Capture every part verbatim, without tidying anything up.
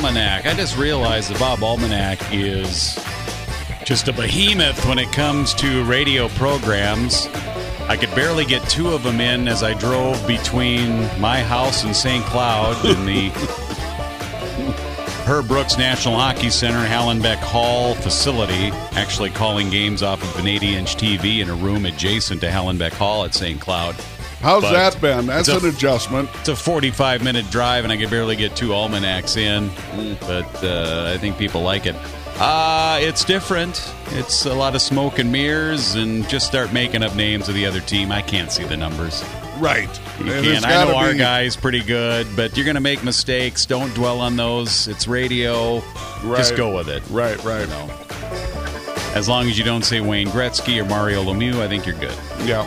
Almanac. I just realized the Bob Almanac is just a behemoth when it comes to radio programs. I could barely get two of them in as I drove between my house and Saint Cloud in the Herb Brooks National Hockey Center, Hallenbeck Hall facility, actually calling games off of an eighty-inch T V in a room adjacent to Hallenbeck Hall at Saint Cloud. How's But that been? That's it's a- an adjustment. It's a forty-five minute drive, and I could barely get two almanacs in, but uh, I think people like it. Uh, it's different. It's a lot of smoke and mirrors, and just start making up names of the other team. I can't see the numbers. Right. You And it's can't. I know gotta our be- guy's pretty good, but you're going to make mistakes. Don't dwell on those. It's radio. Right. Just go with it. Right, right. You know. As long as you don't say Wayne Gretzky or Mario Lemieux, I think you're good. Yeah.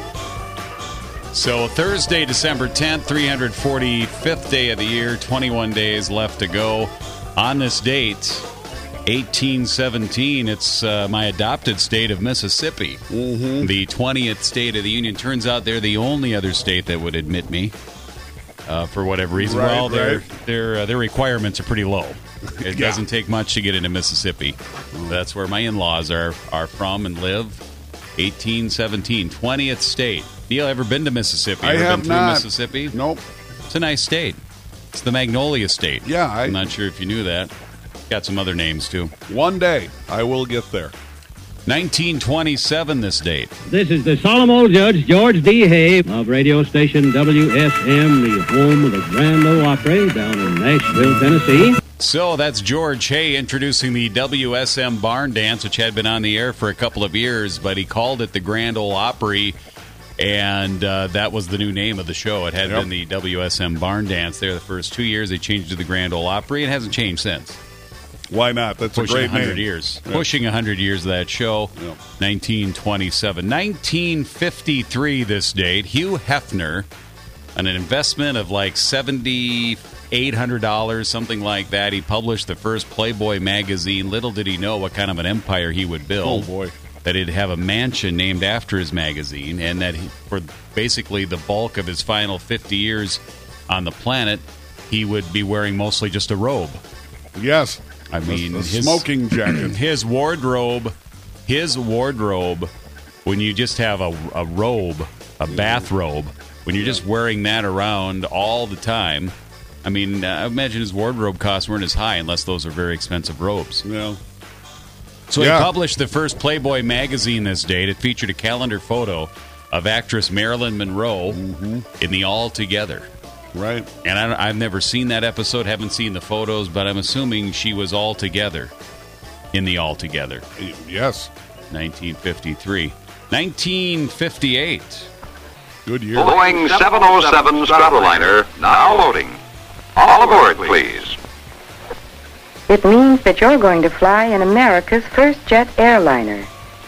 So Thursday, December tenth, three hundred forty-fifth day of the year, twenty-one days left to go. On this date, eighteen seventeen, it's uh, my adopted state of Mississippi. Mm-hmm. The twentieth state of the Union. Turns out they're the only other state that would admit me uh, for whatever reason. Right, well, their right. their uh, their requirements are pretty low. It Yeah. doesn't take much to get into Mississippi. That's where my in-laws are, are from and live. eighteen seventeen, twentieth state. Neil, ever been to Mississippi? I ever have been through not. Mississippi? Nope. It's a nice state. It's the Magnolia State. Yeah, I- I'm not sure if you knew that. Got some other names, too. One day I will get there. nineteen twenty-seven, this date. This is the solemn old Judge George D. Hay of radio station W S M, the home of the Grand Ole Opry down in Nashville, Tennessee. So that's George Hay introducing the W S M Barn Dance, which had been on the air for a couple of years, but he called it the Grand Ole Opry, and uh, that was the new name of the show. It had Yep. been the W S M Barn Dance there the first two years. They changed it to the Grand Ole Opry, and it hasn't changed since. Why not? That's Pushing a great one hundred name. years. Yeah. Pushing one hundred years of that show. Yeah. nineteen twenty-seven. nineteen fifty-three, this date. Hugh Hefner, on an investment of like seven thousand eight hundred dollars, something like that. He published the first Playboy magazine. Little did he know what kind of an empire he would build. Oh, boy. That he'd have a mansion named after his magazine, and that he, for basically the bulk of his final fifty years on the planet, he would be wearing mostly just a robe. Yes. I mean, a, a his- smoking jacket. His wardrobe, his wardrobe, when you just have a, a robe, a bathrobe, when you're just wearing that around all the time, I mean, uh, I imagine his wardrobe costs weren't as high unless those are very expensive robes. Yeah. So Yeah. he published the first Playboy magazine this date. It featured a calendar photo of actress Marilyn Monroe in the All Together. Right. And I, I've never seen that episode, haven't seen the photos, but I'm assuming she was all together in the All Together. Yes. nineteen fifty-three. nineteen fifty-eight. Good year. Boeing seven oh seven Stratoliner now loading. All aboard, please. It means that you're going to fly in America's first jet airliner.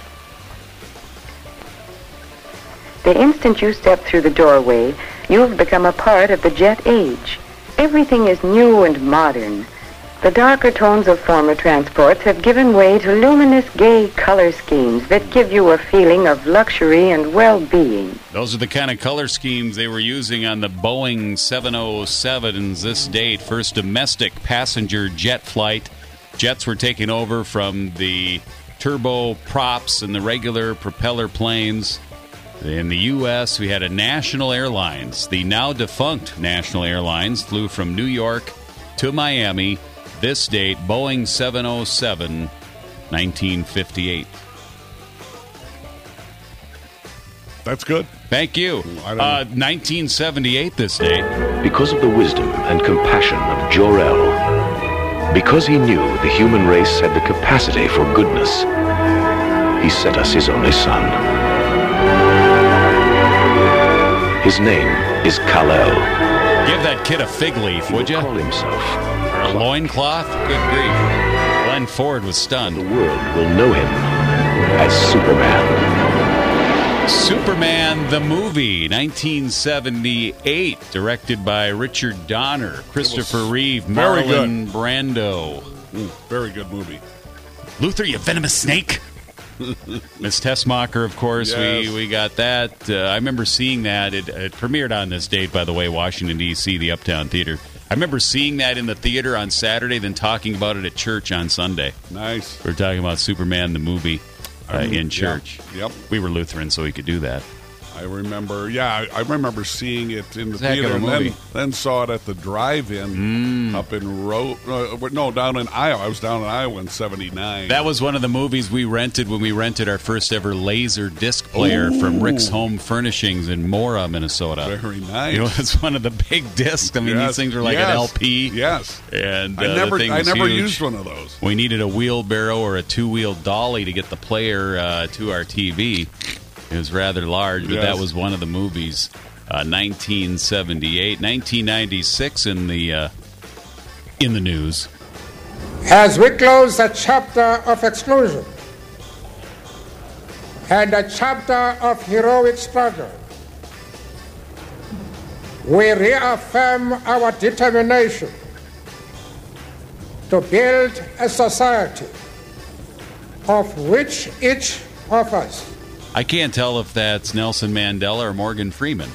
The instant you step through the doorway, you've become a part of the jet age. Everything is new and modern. The darker tones of former transports have given way to luminous, gay color schemes that give you a feeling of luxury and well-being. Those are the kind of color schemes they were using on the Boeing seven oh sevens this date. First domestic passenger jet flight. Jets were taking over from the turboprops and the regular propeller planes. In the U S, we had a National Airlines. The now defunct National Airlines flew from New York to Miami. This date, Boeing seven oh seven, nineteen fifty-eight. That's good. Thank you. I don't Uh, nineteen seventy-eight this day. Because of the wisdom and compassion of Jor-El, because he knew the human race had the capacity for goodness, he sent us his only son. His name is Kal-El. Give that kid a fig leaf, He would will you? call himself Or a loincloth? Good grief. Glenn Ford was The stunned. world will know him as Superman. Superman the movie, nineteen seventy-eight, directed by Richard Donner, Christopher Reeve, very Marlon Brando. Mm, very good movie. Luther, you venomous snake! Miss Tessmacher, of course, Yes. we, we got that. Uh, I remember seeing that. It, it premiered on this date, by the way, Washington, D C, the Uptown Theater. I remember seeing that in the theater on Saturday, then talking about it at church on Sunday. Nice. We were talking about Superman the movie uh, Um, in church. Yeah. Yep. We were Lutheran, so we could do that. I remember, yeah, I, I remember seeing it in the It's a heck of theater a and movie. then, then saw it at the drive-in up in Ro- uh, no, down in Iowa. I was down in Iowa in seventy-nine. That was one of the movies we rented when we rented our first ever laser disc player Ooh. from Rick's Home Furnishings in Mora, Minnesota. Very nice. You know, it's one of the big discs. I mean, Yes. these things were like Yes. an L P. Yes. And uh, I never, the thing I was never huge. used one of those. We needed a wheelbarrow or a two-wheel dolly to get the player uh, to our T V. It was rather large, but Yes. that was one of the movies. Uh, nineteen seventy-eight, nineteen ninety-six in the uh, in the news. As we close the chapter of exclusion and the chapter of heroic struggle, we reaffirm our determination to build a society of which each of us I can't tell if that's Nelson Mandela or Morgan Freeman.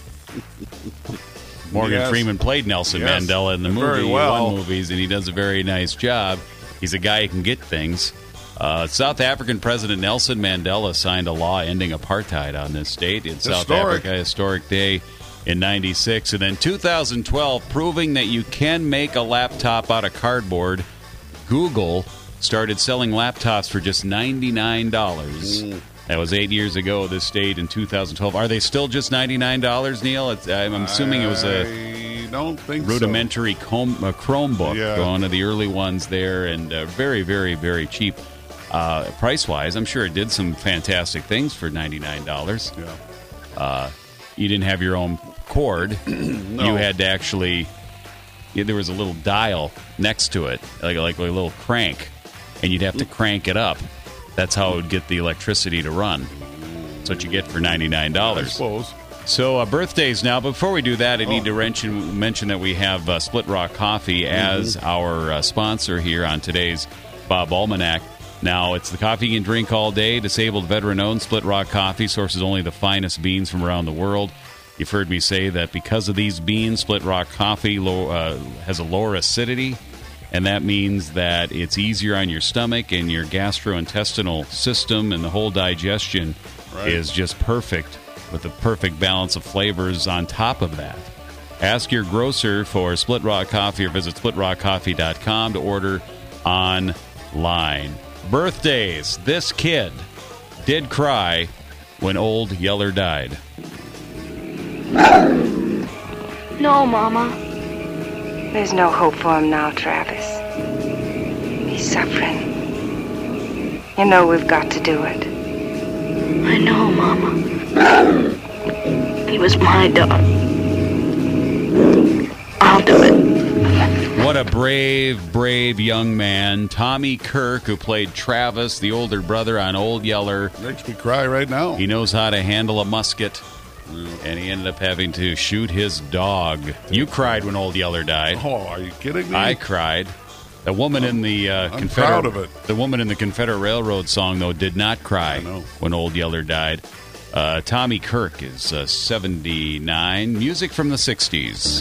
Morgan Yes. Freeman played Nelson Yes. Mandela in the And movie. very He well. won movies, and he does a very nice job. He's a guy who can get things. Uh, South African President Nelson Mandela signed a law ending apartheid on this state in South Historic. Africa. Historic day in ninety-six. And then two thousand twelve, proving that you can make a laptop out of cardboard, Google started selling laptops for just ninety-nine dollars. Mm. That was eight years ago, this state in two thousand twelve. Are they still just ninety-nine dollars, Neil? It's, I'm assuming it was a I don't think rudimentary com- uh, Chromebook, Yeah. one of the early ones there, and uh, very, very, very cheap uh, price-wise. I'm sure it did some fantastic things for ninety-nine dollars. so. Yeah. Uh, you didn't have your own cord. You had to actually... Yeah, there was a little dial next to it, like, like a little crank, and you'd have to crank it up. That's how it would get the electricity to run. That's what you get for ninety-nine I dollars. suppose. So uh, birthdays now. Before we do that, I need to mention, mention that we have uh, Split Rock Coffee as our uh, sponsor here on today's Bob Almanac. Now, it's the coffee you can drink all day. Disabled veteran-owned Split Rock Coffee sources only the finest beans from around the world. You've heard me say that because of these beans, Split Rock Coffee low, uh, has a lower acidity, and that means that it's easier on your stomach and your gastrointestinal system, and the whole digestion Right. is just perfect with a perfect balance of flavors on top of that. Ask your grocer for Split Rock Coffee or visit split rock coffee dot com to order online. Birthdays. This kid did cry when old Yeller died. No, Mama. There's no hope for him now, Travis. He's suffering. You know we've got to do it. I know, Mama. He was my dog. I'll do it. What a brave, brave young man. Tommy Kirk, who played Travis, the older brother on Old Yeller. Makes me cry right now. He knows how to handle a musket, and he ended up having to shoot his dog. You cried when Old Yeller died. Oh, are you kidding me? I cried. The woman in the uh, I'm Confederate proud of it. the woman in the Confederate Railroad song, though, did not cry I know. when Old Yeller died. Uh, Tommy Kirk is uh, seventy-nine. Music from the sixties.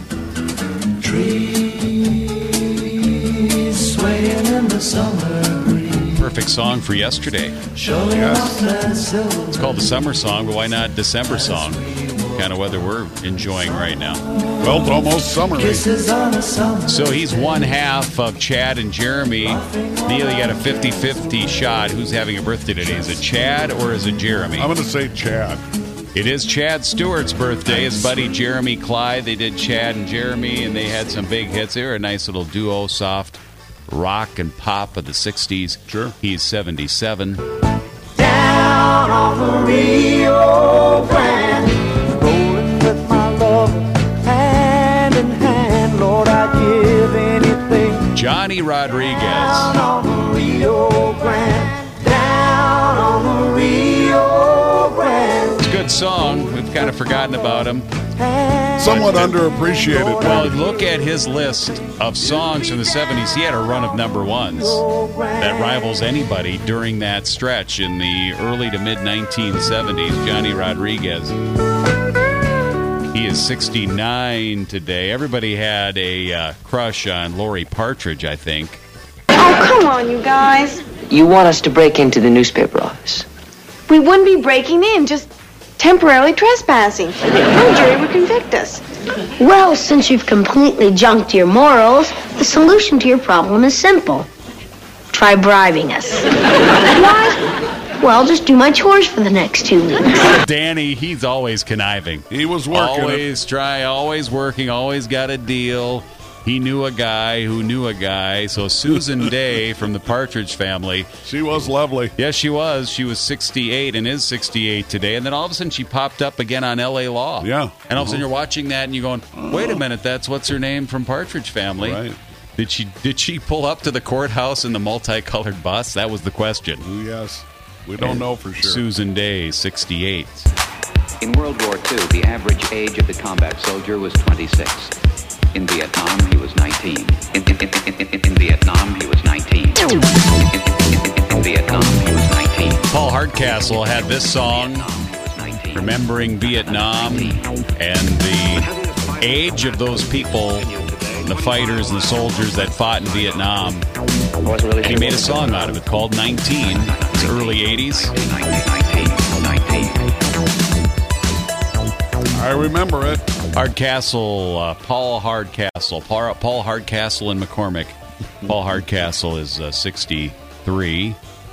Trees swaying in the summer breeze. Perfect song for yesterday. Showing off that silver. It's called the summer song, but why not December song? Kind of weather we're enjoying right now. Well, it's almost summer. Kisses on a summer. So he's one half of Chad and Jeremy. Neil, you got a fifty-fifty shot. Who's having a birthday today? Is it Chad or is it Jeremy? I'm going to say Chad. It is Chad Stewart's birthday. His buddy Jeremy Clyde. They did Chad and Jeremy, and they had some big hits. They were a nice little duo, soft rock and pop of the sixties. Sure. He's seventy-seven. Down on the Rio Grande, rolling with my lover, hand in hand, Lord, I'd give anything. Johnny Rodriguez. Down on the Rio Grande, down on the Rio Grande. It's a good song. We've kind of forgotten about him. Somewhat underappreciated. Well, look at his list of songs from the seventies. He had a run of number ones that rivals anybody during that stretch in the early to mid nineteen seventies. Johnny Rodriguez. He is sixty-nine today. Everybody had a uh, crush on Lori Partridge, I think. Oh, come on, you guys. You want us to break into the newspaper office? We wouldn't be breaking in, just temporarily trespassing. No jury would convict us. Well, since you've completely junked your morals, the solution to your problem is simple. Try bribing us. Why? Well, just do my chores for the next two weeks. Danny, he's always conniving. He was working. Always try, always working, always got a deal. He knew a guy who knew a guy. So Susan Day from the Partridge Family. She was lovely. Yes, she was. She was sixty-eight and is sixty-eight today. And then all of a sudden she popped up again on L A Law. Yeah. And all of a sudden you're watching that and you're going, wait a minute, that's what's her name from Partridge Family. Right. Did she did she pull up to the courthouse in the multicolored bus? That was the question. Yes. We don't and know for sure. Susan Day, sixty-eight. In World War Two, the average age of the combat soldier was twenty-six. In Vietnam, he was nineteen. In, in, in, in, in, in Vietnam, he was nineteen. In, in, in, in Vietnam, he was nineteen. Paul Hardcastle had this song, remembering Vietnam and the age of those people, the fighters and the soldiers that fought in Vietnam. And he made a song out of it called nineteen. It's early eighties. I remember it. Hardcastle, uh, Paul Hardcastle. Paul, Paul Hardcastle in McCormick. Paul Hardcastle is uh, sixty-three.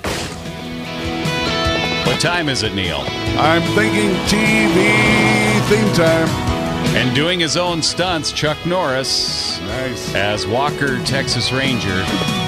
What time is it, Neil? I'm thinking T V theme time. And doing his own stunts, Chuck Norris. Nice. As Walker, Texas Ranger.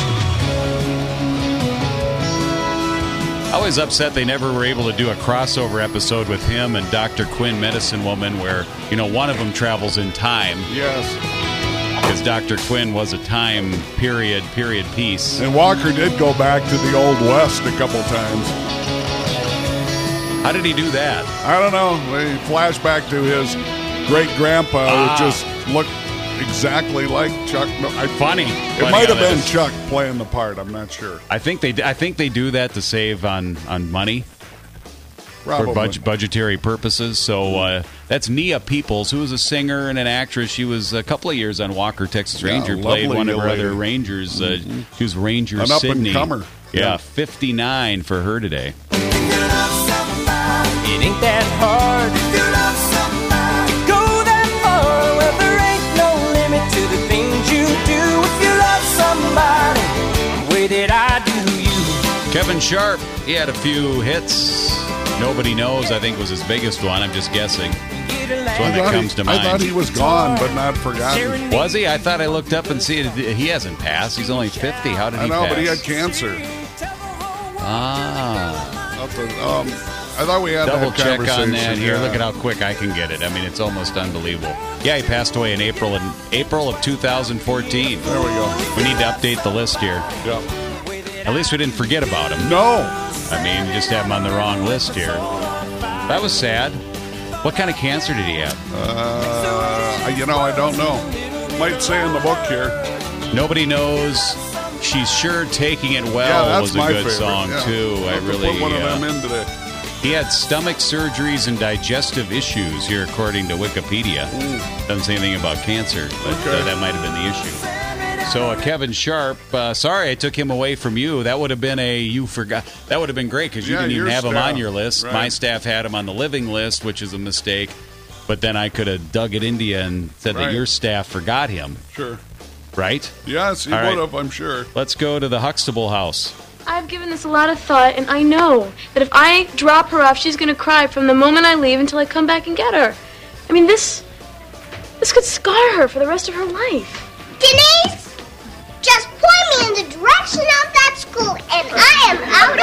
I was upset they never were able to do a crossover episode with him and Doctor Quinn, Medicine Woman, where, you know, one of them travels in time. Yes. Because Doctor Quinn was a time period, period piece. And Walker did go back to the Old West a couple times. How did he do that? I don't know. They flash back to his great-grandpa Ah. who just looked exactly like Chuck. No, I, Funny. It Funny might have how that been is. Chuck playing the part. I'm not sure. I think they I think they do that to save on, on money. Probably. For budget, budgetary purposes. So uh, that's Nia Peoples, who was a singer and an actress. She was a couple of years on Walker, Texas Yeah, Ranger. Played lovely one of her lady. other Rangers. Uh, She was Ranger An Sydney. up-and-comer. Yeah, Yeah. fifty-nine for her today. It ain't that hard. If you love somebody, go that far. Well, there ain't no limit to the things you do. If you love somebody, the way that I do you. Kevin Sharp, he had a few hits. Nobody Knows, I think, was his biggest one. I'm just guessing. It's one I that thought comes he, to mind. I thought he was gone, but not forgotten. Was he? I thought I looked up and see it. He hasn't passed. He's only fifty. How did I he know, pass? but he had cancer. Ah. Up to- um, I thought we had Double that check conversation. on that here. yeah. Look at how quick I can get it. I mean, it's almost unbelievable. Yeah, he passed away in April in April of two thousand fourteen. There we go. We need to update the list here. Yep. At least we didn't forget about him. No. I mean, just have him on the wrong list here. That was sad. What kind of cancer did he have? Uh, you know, I don't know. Might say in the book here. Nobody Knows. She's Sure Taking It Well Yeah, that's was a my good favorite, song, yeah. too. I'll I have to really. put one of uh, them in today. He had stomach surgeries and digestive issues here, according to Wikipedia. Doesn't say anything about cancer, but Okay. uh, that might have been the issue. So uh, Kevin Sharp, uh, sorry I took him away from you. That would have been a you forgot. That would have been great because you Yeah, didn't even your have him staff, on your list. right. My staff had him on the living list, which is a mistake. But then I could have dug it into you and said Right. that your staff forgot him, Sure. right? Yes, he All right. would have, I'm sure. Let's go to the Huxtable house. I've given this a lot of thought, and I know that if I drop her off, she's going to cry from the moment I leave until I come back and get her. I mean, this this could scar her for the rest of her life. Denise, just point me in the direction of that school, and I am out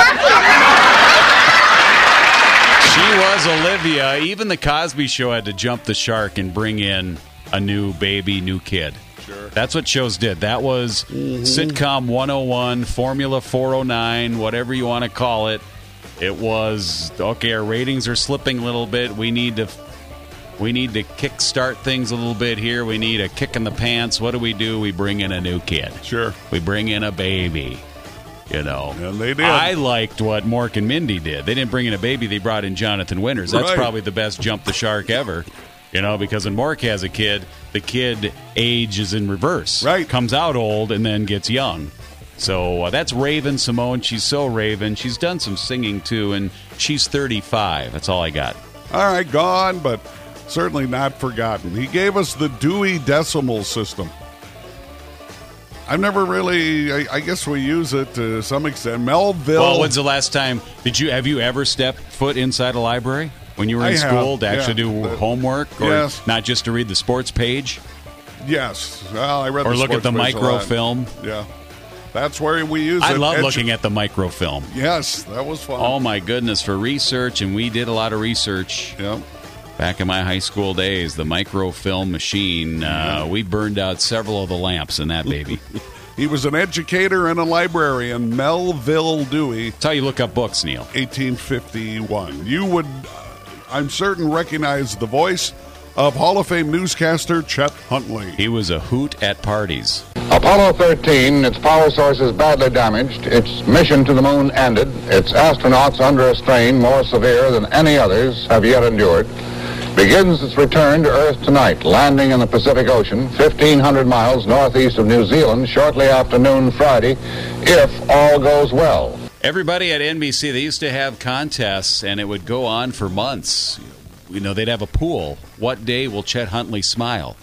of here. She was Olivia. Even the Cosby Show had to jump the shark and bring in a new baby, new kid. Sure. That's what shows did. That was Sitcom one oh one, Formula four oh nine, whatever you want to call it. It was, okay, our ratings are slipping a little bit. We need to we need to kickstart things a little bit here. We need a kick in the pants. What do we do? We bring in a new kid. Sure. We bring in a baby. You know, And they did. I liked what Mork and Mindy did. They didn't bring in a baby; they brought in Jonathan Winters. That's Right. probably the best jump the shark ever. You know, because when Mork has a kid, the kid age is in reverse. Right. Comes out old and then gets young. So uh, that's Raven Simone. She's so Raven. She's done some singing, too, and she's thirty-five. That's all I got. All right, gone, but certainly not forgotten. He gave us the Dewey Decimal System. I've never really, I, I guess we use it to some extent. Melville. Well, when's the last time, did you, have you ever stepped foot inside a library when you were in I school have, to actually yeah. do The- homework? Or yes. not just to read the sports page? Yes. Well, I read Or the look at sports the page a lot. microfilm? Yeah. That's where we use I it. love Edu- looking at the microfilm. Yes, that was fun. Oh, my goodness, for research, and we did a lot of research. Yep. Back in my high school days, the microfilm machine, uh, we burned out several of the lamps in that baby. He was an educator and a librarian, Melville Dewey. That's how you look up books, Neil. eighteen fifty-one. You would, uh, I'm certain, recognize the voice of Hall of Fame newscaster Chet Huntley. He was a hoot at parties. Apollo thirteen, its power sources badly damaged, its mission to the moon ended, its astronauts under a strain more severe than any others have yet endured, begins its return to Earth tonight, landing in the Pacific Ocean, fifteen hundred miles northeast of New Zealand, shortly after noon Friday, if all goes well. Everybody at N B C, they used to have contests, and it would go on for months. You know, they'd have a pool. What day will Chet Huntley smile?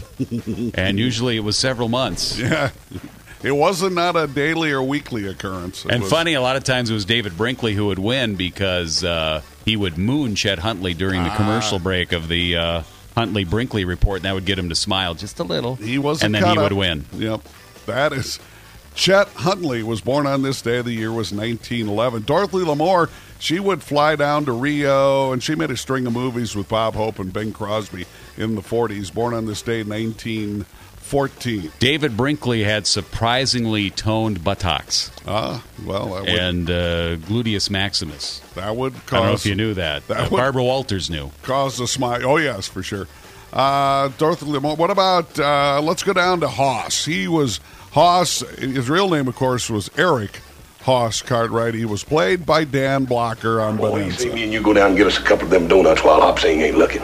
And usually it was several months. Yeah. It wasn't not a daily or weekly occurrence. It And was, funny, a lot of times it was David Brinkley who would win because uh, he would moon Chet Huntley during the Ah. commercial break of the uh, Huntley-Brinkley report, and that would get him to smile just a little. He wasn't And then he cut would up. win. Yep. That is... Chet Huntley was born on this day. The year was nineteen eleven. Dorothy Lamour, she would fly down to Rio, and she made a string of movies with Bob Hope and Bing Crosby in the forties. Born on this day, nineteen fourteen. David Brinkley had surprisingly toned buttocks. Ah, well, that would, and uh, gluteus maximus. that would cause... I don't know if you knew that. that Uh, would- Barbara Walters knew. Cause a smile. Oh, yes, for sure. Uh, Dorothy Lamour. What about, uh, let's go down to Haas. He was, Haas, his real name, of course, was Eric Haas Cartwright. He was played by Dan Blocker on Boy, you Bonanza. see me and you go down and get us a couple of them donuts while Hopsing ain't looking.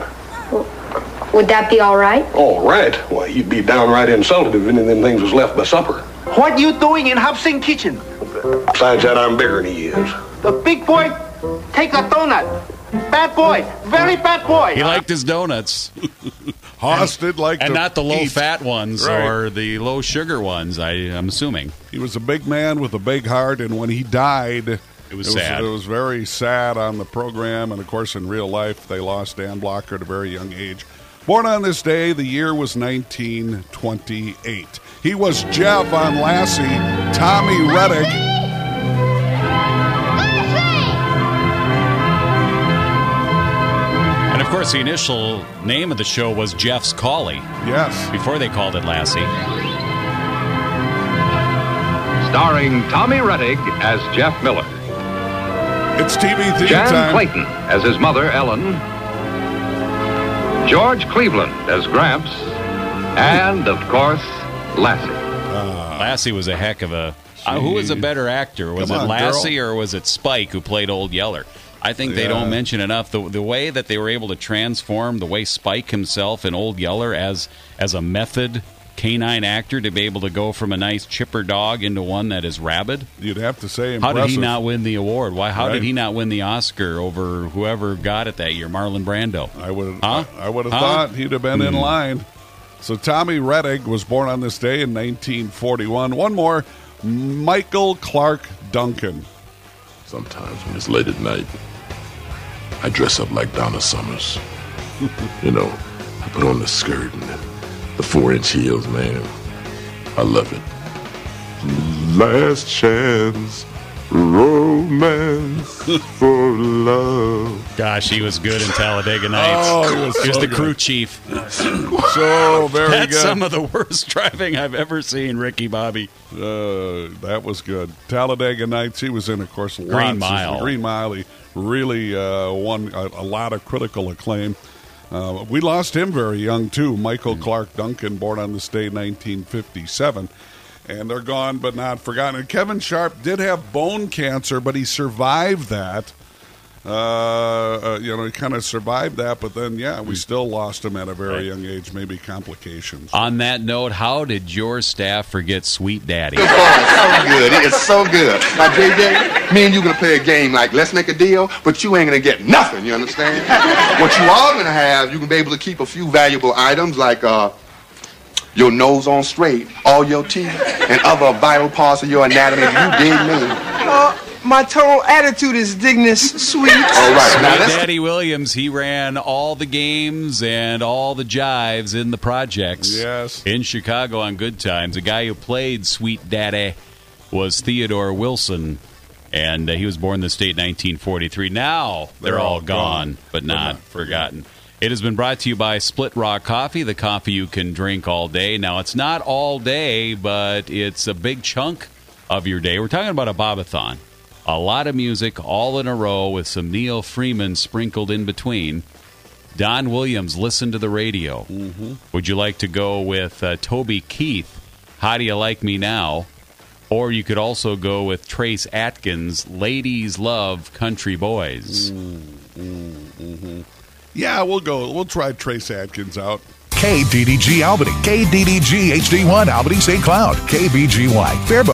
Would that be all right? All right. Why, you'd be downright insulted if any of them things was left by supper. What you doing in Hopsing kitchen? Besides that, I'm bigger than he is. The big boy, take a donut. Bad boy, very bad boy. He liked his donuts. Haas did like And to not the eat. low-fat ones Right. or the low-sugar ones, I, I'm assuming. He was a big man with a big heart, and when he died, It was sad. It was very sad on the program, and of course, in real life, they lost Dan Blocker at a very young age. Born on this day, the year was nineteen twenty-eight. He was Jeff on Lassie, Tommy Reddick. And, of course, the initial name of the show was Jeff's Collie. Yes. Before they called it Lassie. Starring Tommy Reddick as Jeff Miller. It's T V theme Jan time. Clayton as his mother, Ellen. George Cleveland as Gramps. And, of course, Lassie. Lassie was a heck of a... Uh, who was a better actor? Was Come it on, Lassie girl. or was it Spike who played Old Yeller? I think they Yeah. don't mention enough the the way that they were able to transform the way Spike himself and Old Yeller as as a method canine actor to be able to go from a nice chipper dog into one that is rabid. You'd have to say How impressive. did he not win the award? Why? How Right. did he not win the Oscar over whoever got it that year? Marlon Brando. I would Huh? I would have Huh? thought he'd have been in Hmm. line. So Tommy Reddick was born on this day in nineteen forty-one. One more, Michael Clark Duncan. Sometimes when it's late at night, I dress up like Donna Summers. You know, I put on the skirt and the, the four-inch heels, man. I love it. Last chance, romance for love. Gosh, he was good in Talladega Nights. Oh, he was so the good. crew chief. So very That's good. some of the worst driving I've ever seen, Ricky Bobby. Uh, that was good. Talladega Nights. He was in, of course, lots Green of- Mile. Green Mile. He really uh, won a, a lot of critical acclaim. Uh, we lost him very young too. Michael Clark Duncan, born on this day, nineteen fifty-seven, and they're gone but not forgotten. And Kevin Sharp did have bone cancer, but he survived that. Uh, uh, you know, he kind of survived that, but then, yeah, we still lost him at a very young age, maybe complications. On that note, how did your staff forget Sweet Daddy? Good boy, so good. It is so good. Now, J J, me and you going to play a game like, let's make a deal, but you ain't going to get nothing, you understand? What you are going to have, you can be able to keep a few valuable items like uh, your nose on straight, all your teeth, and other vital parts of your anatomy. You dig me? Uh, my total attitude is dignus sweet. All right. Sweet Now, let's Daddy Williams, he ran all the games and all the jives in the projects. Yes. In Chicago on Good Times. The guy who played Sweet Daddy was Theodore Wilson, and uh, he was born in the state nineteen forty-three. Now they're, They're all all gone, gone, but not, not forgotten. It has been brought to you by Split Rock Coffee, the coffee you can drink all day. Now, it's not all day, but it's a big chunk of your day. We're talking about a Bobathon. A lot of music all in a row with some Neil Freeman sprinkled in between. Don Williams, Listen to the Radio. Mm-hmm. Would you like to go with uh, Toby Keith, How Do You Like Me Now? Or you could also go with Trace Atkins, Ladies Love Country Boys. Mm-hmm. Mm-hmm. Yeah, we'll go. We'll try Trace Atkins out. K D D G Albany, K D D G H D one Albany Saint Cloud, K B G Y Faribault.